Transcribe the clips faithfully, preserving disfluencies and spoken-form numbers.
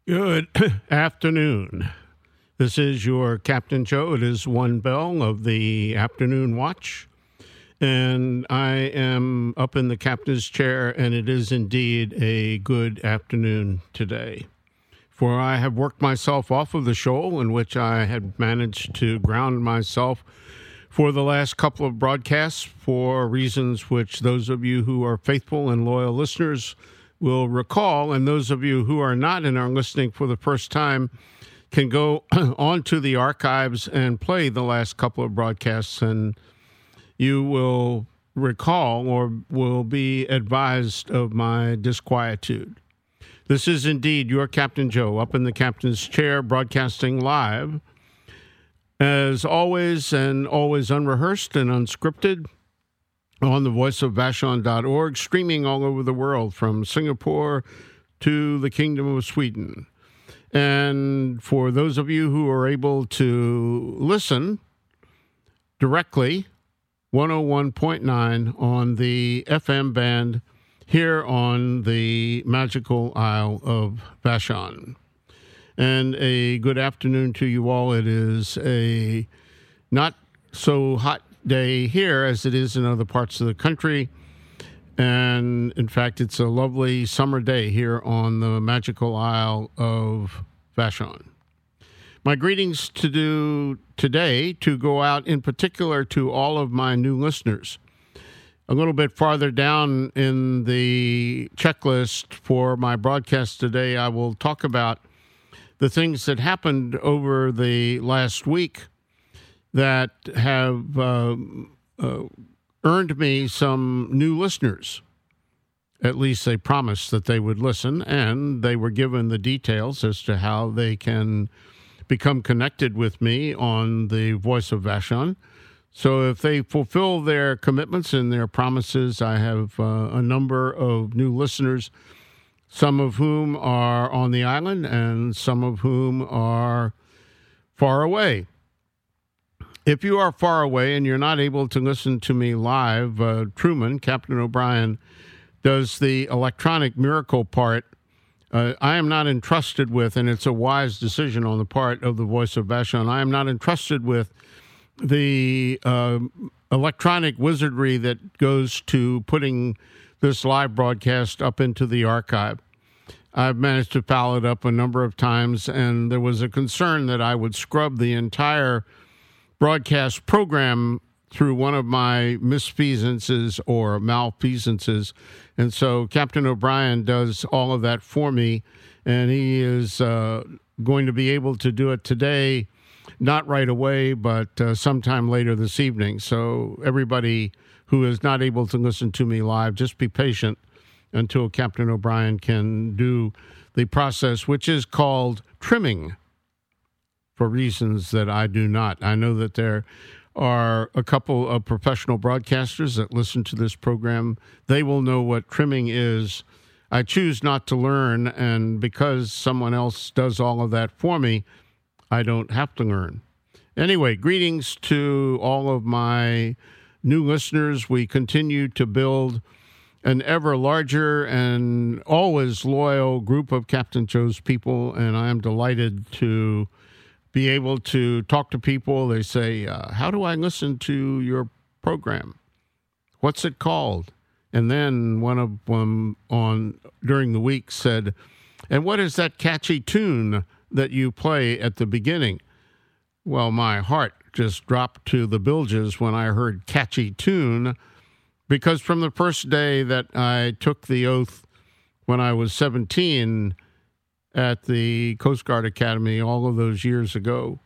Good afternoon. This is your Captain Joe. It is one bell of the afternoon watch, and I am up in the captain's chair, and it is indeed a good afternoon today. For I have worked myself off of the shoal in which I had managed to ground myself for the last couple of broadcasts for reasons which those of you who are faithful and loyal listeners will recall, and those of you who are not and are listening for the first time can go onto the archives and play the last couple of broadcasts, and you will recall or will be advised of my disquietude. This is indeed your Captain Joe, up in the captain's chair, broadcasting live, as always, and always unrehearsed and unscripted, on the voice of vashon dot org, streaming all over the world from Singapore to the Kingdom of Sweden. And for those of you who are able to listen directly, one oh one point nine on the F M band here on the magical Isle of Vashon. And a good afternoon to you all. It is a not so hot day here as it is in other parts of the country, and in fact it's a lovely summer day here on the magical Isle of Vashon. My greetings to do today to go out in particular to all of my new listeners. A little bit farther down in the checklist for my broadcast today, I will talk about the things that happened over the last week that have uh, uh, earned me some new listeners. At least they promised that they would listen, and they were given the details as to how they can become connected with me on the Voice of Vashon. So if they fulfill their commitments and their promises, I have uh, a number of new listeners, some of whom are on the island and some of whom are far away. If you are far away and you're not able to listen to me live, uh, Truman, Captain O'Brien, does the electronic miracle part. Uh, I am not entrusted with, and it's a wise decision on the part of the Voice of Vashon, I am not entrusted with the uh, electronic wizardry that goes to putting this live broadcast up into the archive. I've managed to foul it up a number of times, and there was a concern that I would scrub the entire broadcast program through one of my misfeasances or malfeasances. And so Captain O'Brien does all of that for me, and he is uh, going to be able to do it today, not right away, but uh, sometime later this evening. So everybody who is not able to listen to me live, just be patient until Captain O'Brien can do the process, which is called trimming, for reasons that I do not. I know that there are a couple of professional broadcasters that listen to this program. They will know what trimming is. I choose not to learn, and because someone else does all of that for me, I don't have to learn. Anyway, greetings to all of my new listeners. We continue to build an ever larger and always loyal group of Captain Joe's people, and I am delighted to be able to talk to people. They say, uh, how do I listen to your program? What's it called? And then one of them on during the week said, and what is that catchy tune that you play at the beginning? Well, my heart just dropped to the bilges when I heard catchy tune, because from the first day that I took the oath when I was seventeen at the Coast Guard Academy all of those years ago,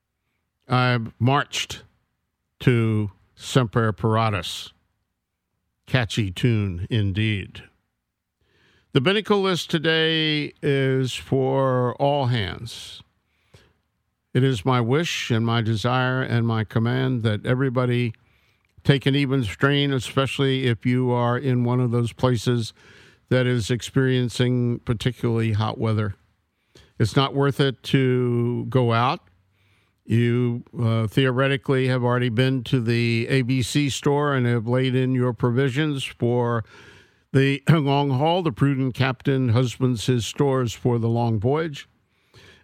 I marched to Semper Paratus. Catchy tune indeed. The binnacle list today is for all hands. It is my wish and my desire and my command that everybody take an even strain, especially if you are in one of those places that is experiencing particularly hot weather. It's not worth it to go out. You uh, theoretically have already been to the A B C store and have laid in your provisions for the long haul. The prudent captain husbands his stores for the long voyage.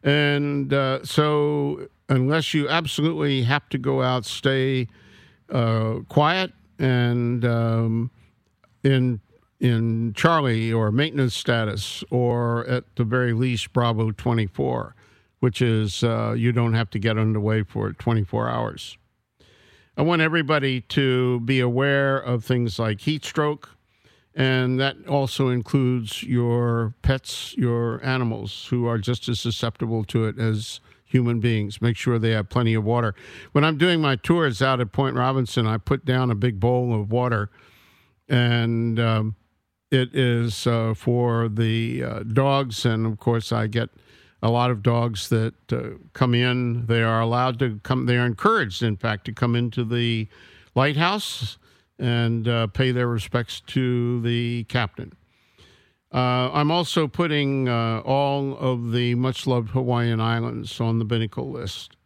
And uh, so unless you absolutely have to go out, stay uh, quiet and um, in in Charlie or maintenance status, or at the very least Bravo twenty-four, which is uh, you don't have to get underway for twenty-four hours. I want everybody to be aware of things like heat stroke, and that also includes your pets, your animals, who are just as susceptible to it as human beings. Make sure they have plenty of water. When I'm doing my tours out at Point Robinson, I put down a big bowl of water, and um, it is uh, for the uh, dogs, and of course I get a lot of dogs that uh, come in. They are allowed to come, they are encouraged, in fact, to come into the lighthouse and uh, pay their respects to the captain. Uh, I'm also putting uh, all of the much-loved Hawaiian Islands on the Binnacle list.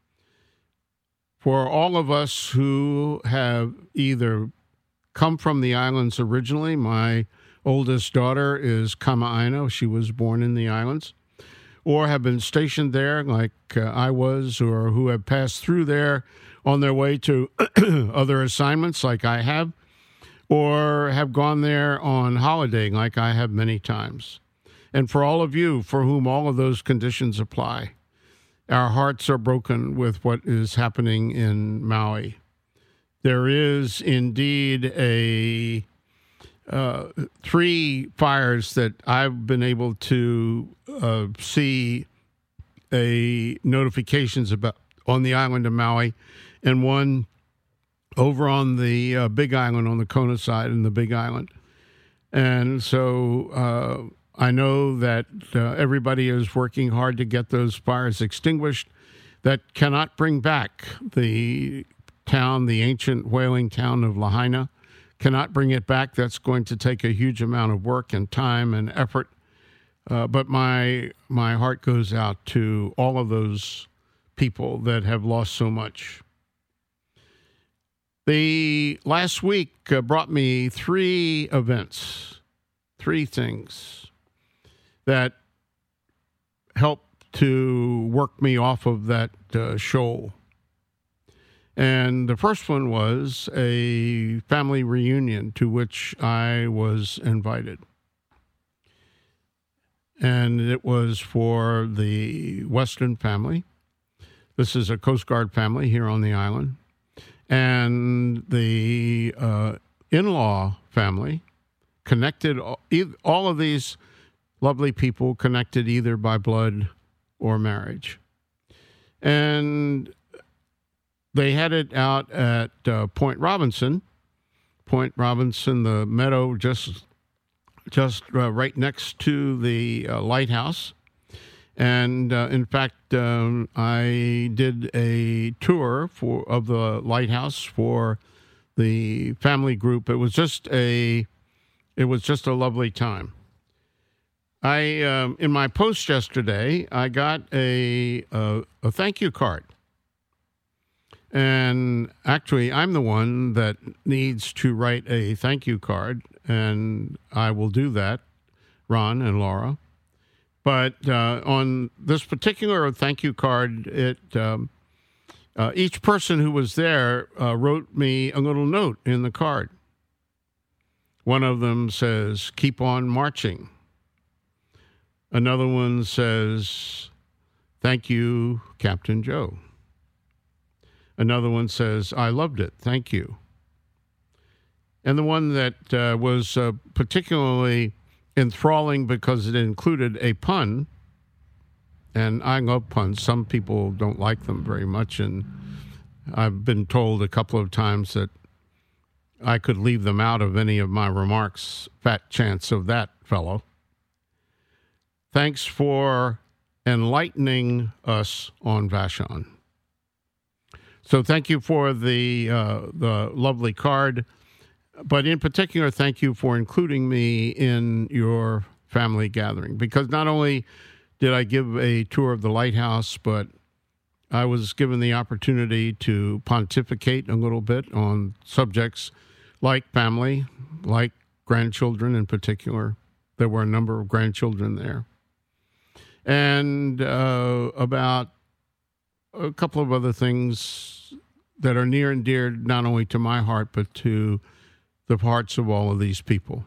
For all of us who have either come from the islands originally, my oldest daughter is Kama'aina. She was born in the islands. Or have been stationed there like uh, I was, or who have passed through there on their way to other assignments like I have, or have gone there on holiday like I have many times. And for all of you for whom all of those conditions apply, our hearts are broken with what is happening in Maui. There is indeed a Uh, three fires that I've been able to uh, see a notifications about on the island of Maui, and one over on the uh, Big Island, on the Kona side in the Big Island. And so uh, I know that uh, everybody is working hard to get those fires extinguished. That cannot bring back the town, the ancient whaling town of Lahaina. Cannot bring it back. That's going to take a huge amount of work and time and effort. Uh, but my my heart goes out to all of those people that have lost so much. The last week uh, brought me three events, three things that helped to work me off of that uh, shoal. And the first one was a family reunion to which I was invited. And it was for the Weston family. This is a Coast Guard family here on the island. And the uh, in-law family connected, all of these lovely people connected either by blood or marriage. And they had it out at uh, Point Robinson. Point Robinson, the meadow just just uh, right next to the uh, lighthouse. And uh, in fact, um, I did a tour for of the lighthouse for the family group. It was just a it was just a lovely time. I um, in my post yesterday, I got a a, a thank you card. And actually, I'm the one that needs to write a thank you card, and I will do that, Ron and Laura. But uh, on this particular thank you card, it um, uh, each person who was there uh, wrote me a little note in the card. One of them says, "Keep on marching." Another one says, "Thank you, Captain Joe." Another one says, "I loved it. Thank you." And the one that uh, was uh, particularly enthralling because it included a pun, and I love puns. Some people don't like them very much, and I've been told a couple of times that I could leave them out of any of my remarks. Fat chance of that, fellow. Thanks for enlightening us on Vashon. So thank you for the uh, the lovely card, but in particular, thank you for including me in your family gathering, because not only did I give a tour of the lighthouse, but I was given the opportunity to pontificate a little bit on subjects like family, like grandchildren in particular. There were a number of grandchildren there. and uh, about a couple of other things that are near and dear not only to my heart, but to the hearts of all of these people.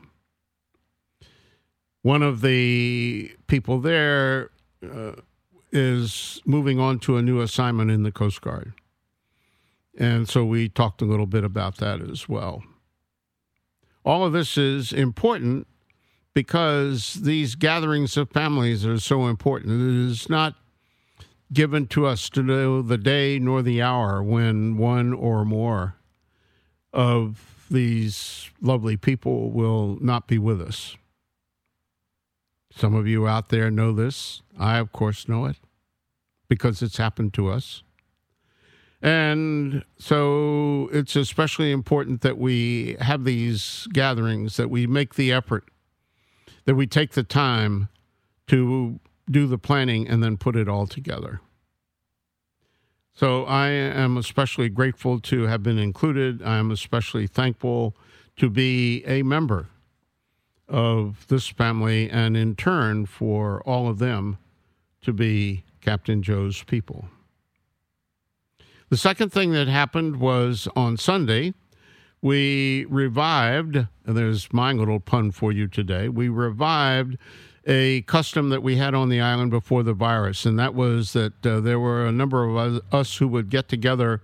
One of the people there uh, is moving on to a new assignment in the Coast Guard. And so we talked a little bit about that as well. All of this is important because these gatherings of families are so important. It is not given to us to know the day nor the hour when one or more of these lovely people will not be with us. Some of you out there know this. I, of course, know it because it's happened to us. And so it's especially important that we have these gatherings, that we make the effort, that we take the time to do the planning and then put it all together. So I am especially grateful to have been included. I am especially thankful to be a member of this family, and in turn for all of them to be Captain Joe's people. The second thing that happened was on Sunday, we revived, and there's my little pun for you today, we revived a custom that we had on the island before the virus, and that was that uh, there were a number of us who would get together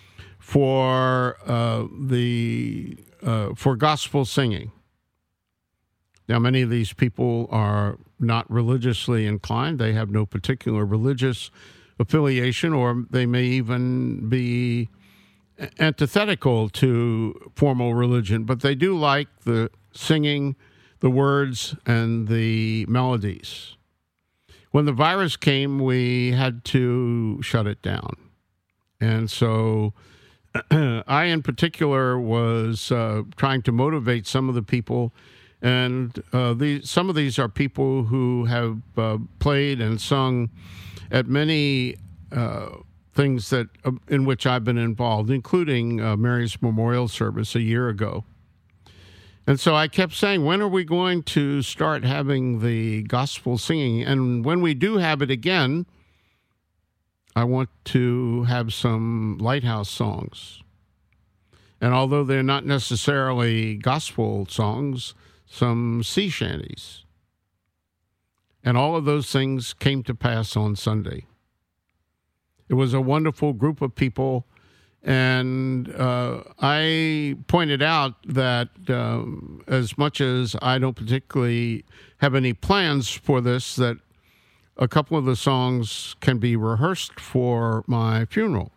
for uh, the uh, for gospel singing. Now, many of these people are not religiously inclined. They have no particular religious affiliation, or they may even be antithetical to formal religion, but they do like the singing, the words, and the melodies. When the virus came, we had to shut it down. And so I, in particular, was uh, trying to motivate some of the people. And uh, these, some of these are people who have uh, played and sung at many uh, things that uh, in which I've been involved, including uh, Mary's Memorial Service a year ago. And so I kept saying, when are we going to start having the gospel singing? And when we do have it again, I want to have some lighthouse songs. And although they're not necessarily gospel songs, some sea shanties. And all of those things came to pass on Sunday. It was a wonderful group of people, and uh, I pointed out that um, as much as I don't particularly have any plans for this, that a couple of the songs can be rehearsed for my funeral.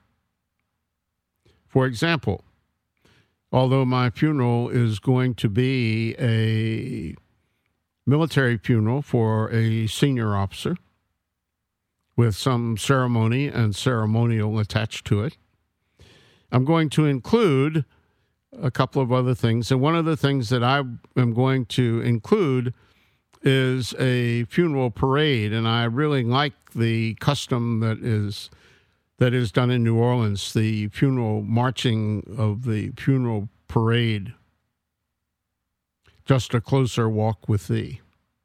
For example, although my funeral is going to be a military funeral for a senior officer with some ceremony and ceremonial attached to it, I'm going to include a couple of other things. And one of the things that I am going to include is a funeral parade. And I really like the custom that is that is done in New Orleans, the funeral marching of the funeral parade. Just a closer walk with thee.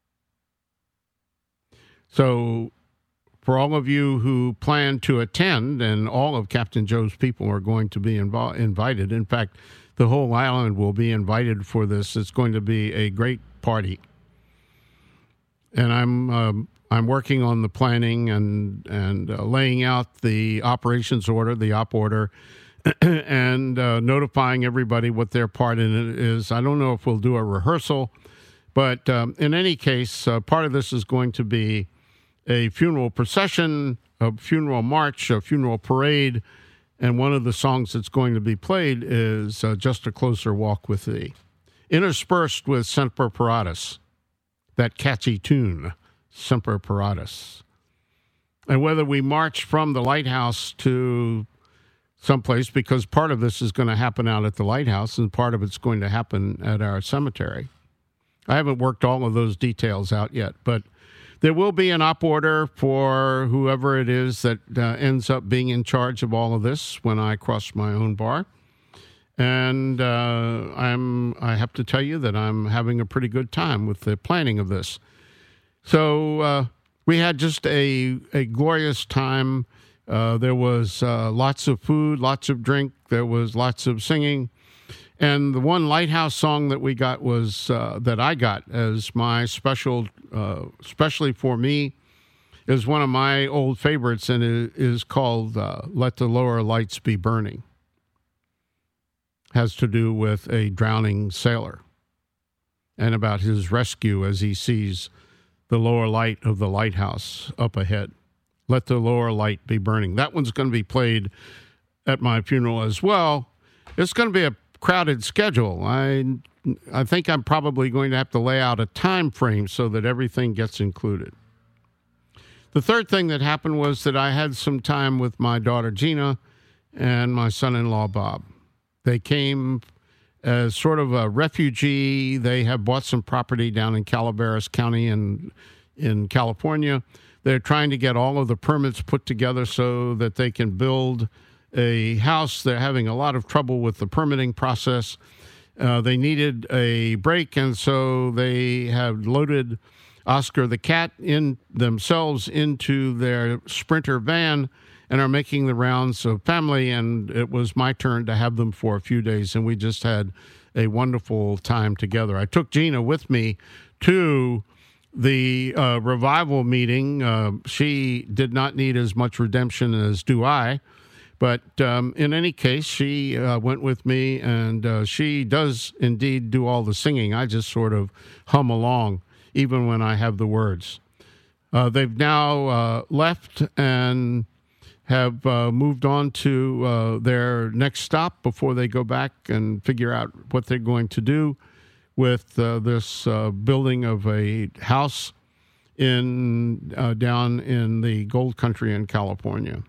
So for all of you who plan to attend, and all of Captain Joe's people are going to be invo- invited. In fact, the whole island will be invited for this. It's going to be a great party. And I'm um, I'm working on the planning and, and uh, laying out the operations order, the op order, and uh, notifying everybody what their part in it is. I don't know if we'll do a rehearsal, but um, in any case, uh, part of this is going to be a funeral procession, a funeral march, a funeral parade, and one of the songs that's going to be played is uh, Just a Closer Walk with Thee, interspersed with Semper Paratus, that catchy tune, Semper Paratus. And whether we march from the lighthouse to someplace, because part of this is going to happen out at the lighthouse and part of it's going to happen at our cemetery. I haven't worked all of those details out yet, but there will be an op order for whoever it is that uh, ends up being in charge of all of this when I cross my own bar. And uh, I'm, I have to tell you that I'm having a pretty good time with the planning of this. So uh, we had just a, a glorious time. Uh, there was uh, lots of food, lots of drink. There was lots of singing. And the one Lighthouse song that we got was, uh, that I got as my special, uh, especially for me, is one of my old favorites, and it is called uh, Let the Lower Lights Be Burning. Has to do with a drowning sailor and about his rescue as he sees the lower light of the lighthouse up ahead. Let the lower light be burning. That one's going to be played at my funeral as well. It's going to be a crowded schedule. I I think I'm probably going to have to lay out a time frame so that everything gets included. The third thing that happened was that I had some time with my daughter Gina and my son-in-law Bob. They came as sort of a refugee. They have bought some property down in Calaveras County in, in California. They're trying to get all of the permits put together so that they can build a house. They're having a lot of trouble with the permitting process. Uh, they needed a break, and so they have loaded Oscar the cat in themselves into their Sprinter van and are making the rounds of family. And it was my turn to have them for a few days, and we just had a wonderful time together. I took Gina with me to the uh, revival meeting. Uh, she did not need as much redemption as do I. But um, in any case, she uh, went with me, and uh, she does indeed do all the singing. I just sort of hum along, even when I have the words. Uh, they've now uh, left and have uh, moved on to uh, their next stop before they go back and figure out what they're going to do with uh, this uh, building of a house in uh, down in the Gold Country in California.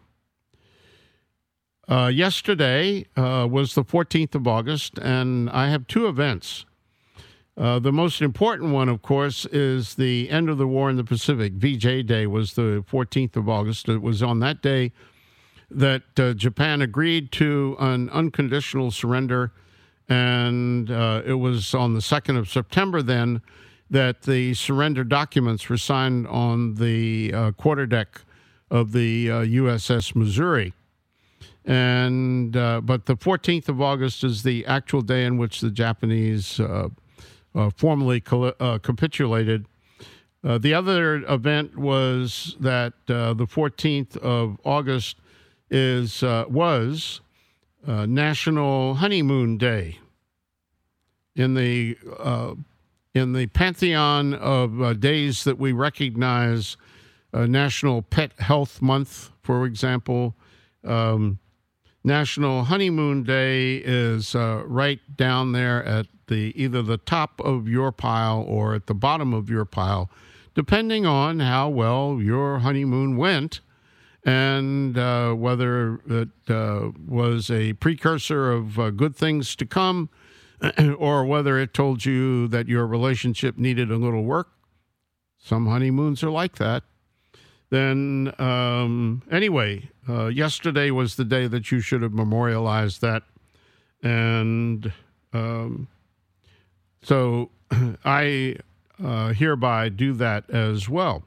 Uh, yesterday uh, was the fourteenth of August, and I have two events. Uh, the most important one, of course, is the end of the war in the Pacific. V J Day was the fourteenth of August. It was on that day that uh, Japan agreed to an unconditional surrender, and uh, it was on the second of September then that the surrender documents were signed on the uh, quarterdeck of the uh, U S S Missouri. And uh, but the fourteenth of August is the actual day in which the Japanese uh, uh, formally col- uh, capitulated. Uh, the other event was that uh, the fourteenth of August is uh, was uh, National Honeymoon Day. In the uh, in the pantheon of uh, days that we recognize, uh, National Pet Health Month, for example. Um, National Honeymoon Day is uh, right down there at the either the top of your pile or at the bottom of your pile, depending on how well your honeymoon went and uh, whether it uh, was a precursor of uh, good things to come or whether it told you that your relationship needed a little work. Some honeymoons are like that. Then, um, anyway, uh, yesterday was the day that you should have memorialized that. And um, so I uh, hereby do that as well.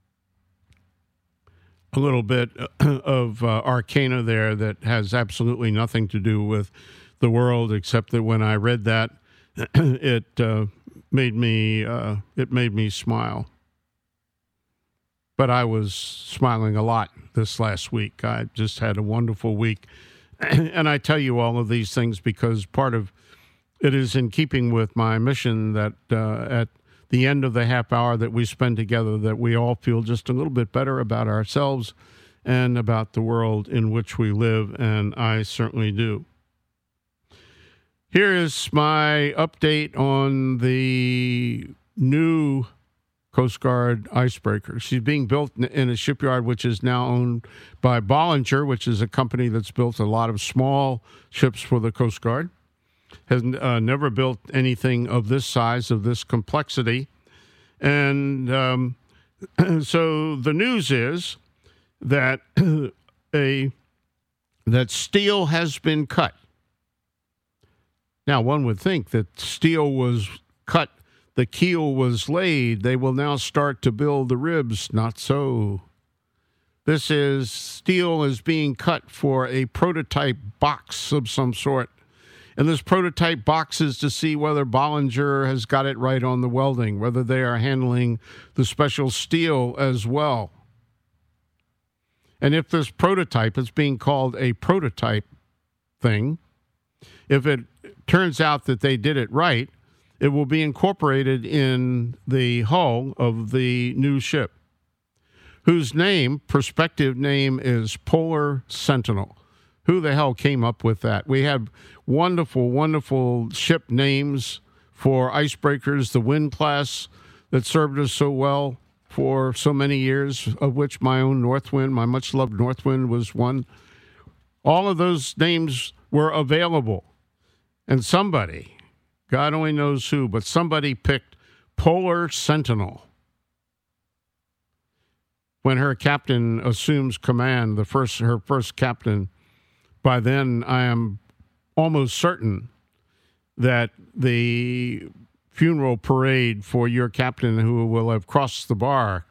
A little bit of uh, arcana there that has absolutely nothing to do with the world, except that when I read that, it uh, made me uh, it made me smile. But I was smiling a lot this last week. I just had a wonderful week. And I tell you all of these things because part of it is in keeping with my mission that uh, at the end of the half hour that we spend together, that we all feel just a little bit better about ourselves and about the world in which we live, and I certainly do. Here is my update on the new Coast Guard icebreaker. She's being built in a shipyard which is now owned by Bollinger, which is a company that's built a lot of small ships for the Coast Guard. Has uh, never built anything of this size, of this complexity. And um, so the news is that a that steel has been cut. Now, one would think that steel was cut the keel was laid. They will now start to build the ribs. Not so. This is steel is being cut for a prototype box of some sort. And this prototype box is to see whether Bollinger has got it right on the welding, whether they are handling the special steel as well. And if this prototype is being called a prototype thing, if it turns out that they did it right, it will be incorporated in the hull of the new ship, whose name, prospective name, is Polar Sentinel. Who the hell came up with that? We have wonderful, wonderful ship names for icebreakers, the Wind class that served us so well for so many years, of which my own Northwind, my much-loved Northwind, was one. All of those names were available. And somebody, God only knows who, but somebody picked Polar Sentinel. When her captain assumes command, the first her first captain, by then I am almost certain that the funeral parade for your captain who will have crossed the bar,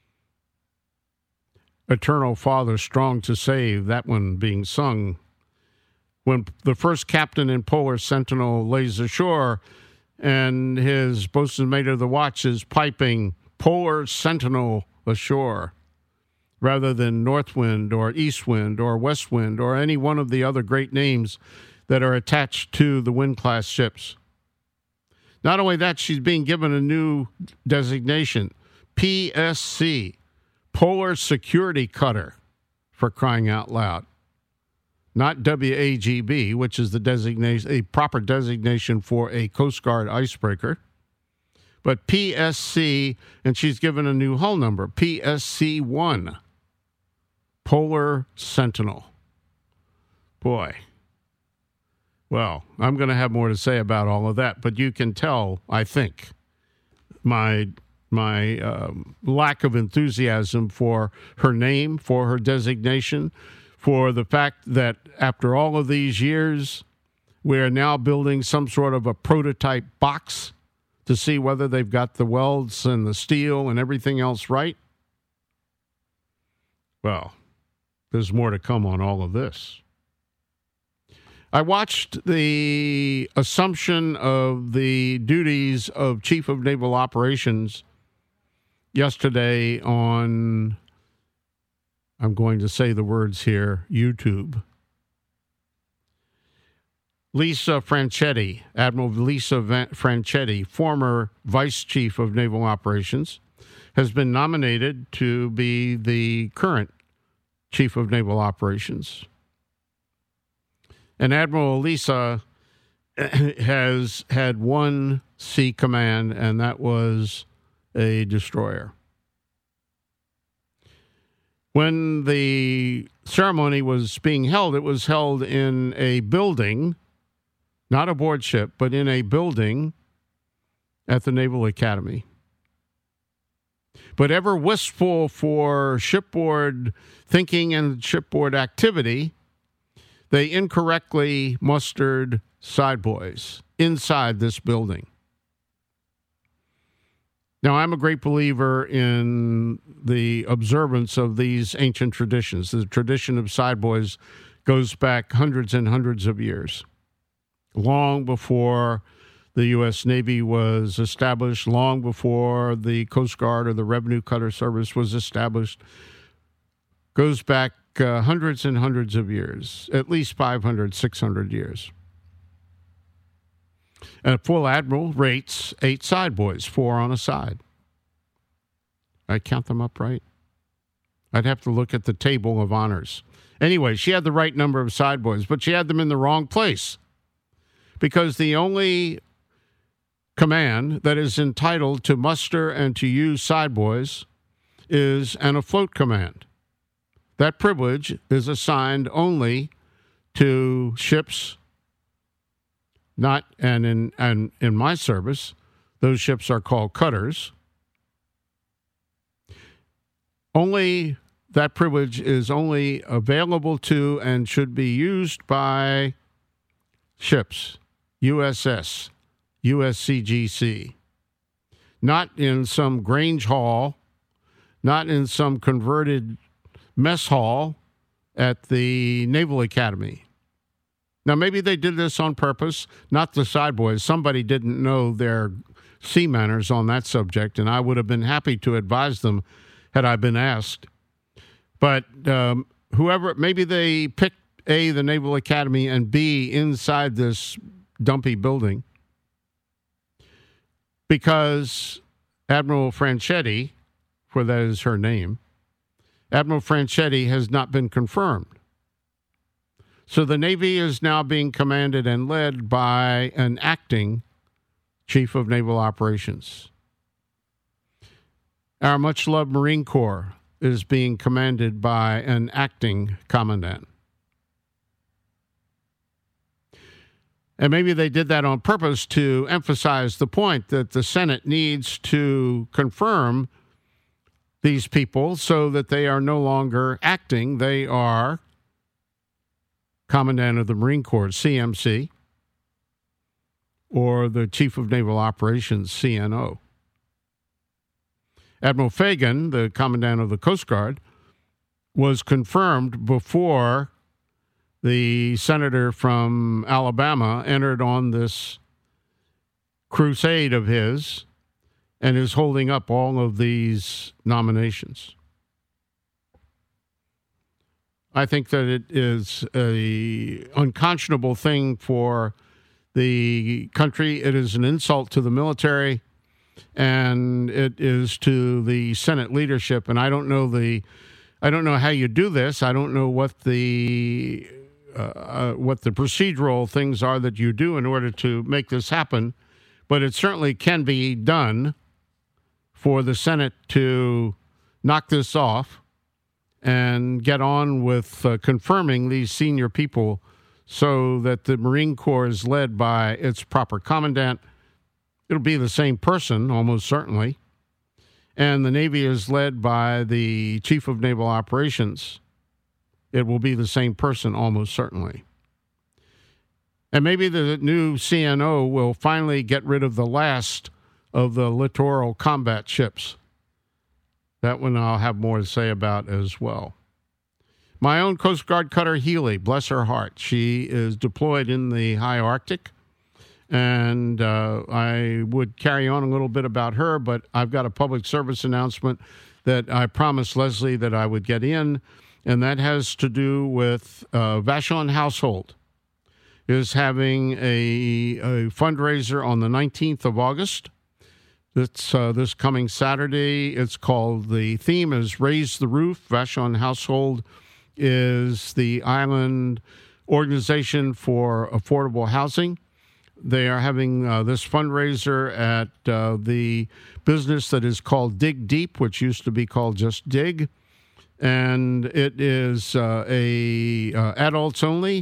Eternal Father strong to save, that one being sung, when the first captain in Polar Sentinel lays ashore and his boatswain mate of the watch is piping Polar Sentinel ashore, rather than Northwind or Eastwind or Westwind or any one of the other great names that are attached to the Wind-class ships. Not only that, she's being given a new designation, P S C, Polar Security Cutter, for crying out loud. Not W A G B, which is the designation, a proper designation for a Coast Guard icebreaker, but P S C, and she's given a new hull number, P S C one, Polar Sentinel. Boy. Well, I'm going to have more to say about all of that, but you can tell, I think, my my um, lack of enthusiasm for her name, for her designation, for the fact that after all of these years, we are now building some sort of a prototype box to see whether they've got the welds and the steel and everything else right. Well, there's more to come on all of this. I watched the assumption of the duties of Chief of Naval Operations yesterday on, I'm going to say the words here, YouTube. Lisa Franchetti, Admiral Lisa Franchetti, former Vice Chief of Naval Operations, has been nominated to be the current Chief of Naval Operations. And Admiral Lisa has had one sea command, and that was a destroyer. When the ceremony was being held, it was held in a building, not a board ship, but in a building at the Naval Academy. But ever wistful for shipboard thinking and shipboard activity, they incorrectly mustered sideboys inside this building. Now, I'm a great believer in the observance of these ancient traditions. The tradition of sideboys goes back hundreds and hundreds of years, long before the U S Navy was established, long before the Coast Guard or the Revenue Cutter Service was established. Goes back uh, hundreds and hundreds of years, at least five hundred, six hundred years. And a full admiral rates eight sideboys, four on a side. I count them up right? I'd have to look at the table of honors. Anyway, she had the right number of sideboys, but she had them in the wrong place, because the only command that is entitled to muster and to use sideboys is an afloat command. That privilege is assigned only to ships, not, and in, and in my service, those ships are called cutters. Only that privilege is only available to and should be used by ships, U S S, U S C G C, not in some Grange Hall, not in some converted mess hall at the Naval Academy. Now, maybe they did this on purpose, not the side boys. Somebody didn't know their sea manners on that subject, and I would have been happy to advise them had I been asked. But um, whoever, maybe they picked A, the Naval Academy, and B, inside this dumpy building, because Admiral Franchetti, for that is her name, Admiral Franchetti has not been confirmed. So the Navy is now being commanded and led by an acting Chief of Naval Operations. Our much-loved Marine Corps is being commanded by an acting commandant. And maybe they did that on purpose to emphasize the point that the Senate needs to confirm these people so that they are no longer acting. They are Commandant of the Marine Corps, C M C, or the Chief of Naval Operations, C N O. Admiral Fagan, the Commandant of the Coast Guard, was confirmed before the senator from Alabama entered on this crusade of his and is holding up all of these nominations. I think that it is a unconscionable thing for the country. It is an insult to the military, and it is to the Senate leadership. And I don't know the, I don't know how you do this. I don't know what the uh, uh, what the procedural things are that you do in order to make this happen, but it certainly can be done for the Senate to knock this off and get on with uh, confirming these senior people so that the Marine Corps is led by its proper commandant. It'll be the same person, almost certainly. And the Navy is led by the Chief of Naval Operations. It will be the same person, almost certainly. And maybe the new C N O will finally get rid of the last of the littoral combat ships. That one I'll have more to say about as well. My own Coast Guard cutter, Healy, bless her heart. She is deployed in the high Arctic, and uh, I would carry on a little bit about her, but I've got a public service announcement that I promised Leslie that I would get in, and that has to do with uh, Vashon Household is having a, a fundraiser on the nineteenth of August. It's uh, this coming Saturday. It's called, the theme is Raise the Roof. Vashon Household is the island organization for affordable housing. They are having uh, this fundraiser at uh, the business that is called Dig Deep, which used to be called just Dig. And it is uh, a uh, adults only.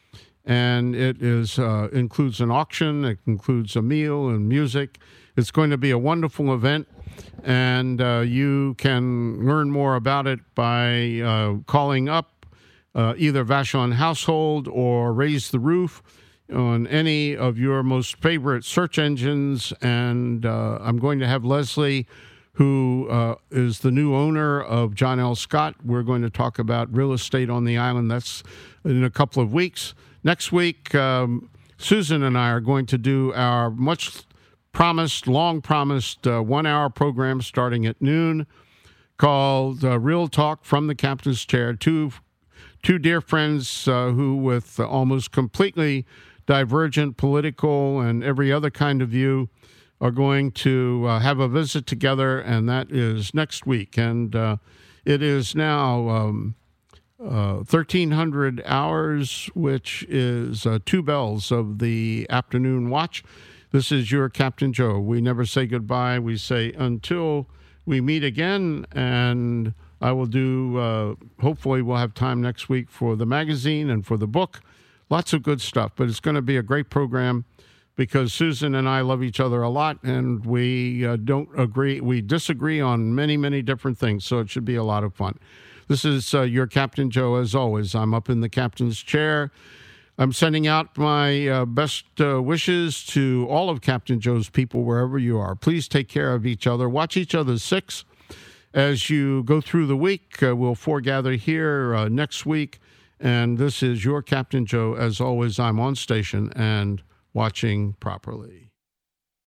And it is uh, includes an auction. It includes a meal and music. It's going to be a wonderful event, and uh, you can learn more about it by uh, calling up uh, either Vashon Household or Raise the Roof on any of your most favorite search engines. And uh, I'm going to have Leslie, who uh, is the new owner of John L. Scott. We're going to talk about real estate on the island. That's in a couple of weeks. Next week, um, Susan and I are going to do our much promised, long-promised uh, one-hour program starting at noon called uh, Real Talk from the Captain's Chair. Two, two dear friends uh, who, with uh, almost completely divergent political and every other kind of view, are going to uh, have a visit together, and that is next week. And uh, it is now um, uh, thirteen hundred hours, which is uh, two bells of the afternoon watch. This is your Captain Joe. We never say goodbye. We say until we meet again. And I will do, uh, hopefully we'll have time next week for the magazine and for the book. Lots of good stuff. But it's going to be a great program because Susan and I love each other a lot, and we uh, don't agree. We disagree on many, many different things. So it should be a lot of fun. This is uh, your Captain Joe. As always, I'm up in the captain's chair. I'm sending out my uh, best uh, wishes to all of Captain Joe's people, wherever you are. Please take care of each other. Watch each other's six as you go through the week. Uh, we'll foregather here uh, next week. And this is your Captain Joe. As always, I'm on station and watching properly.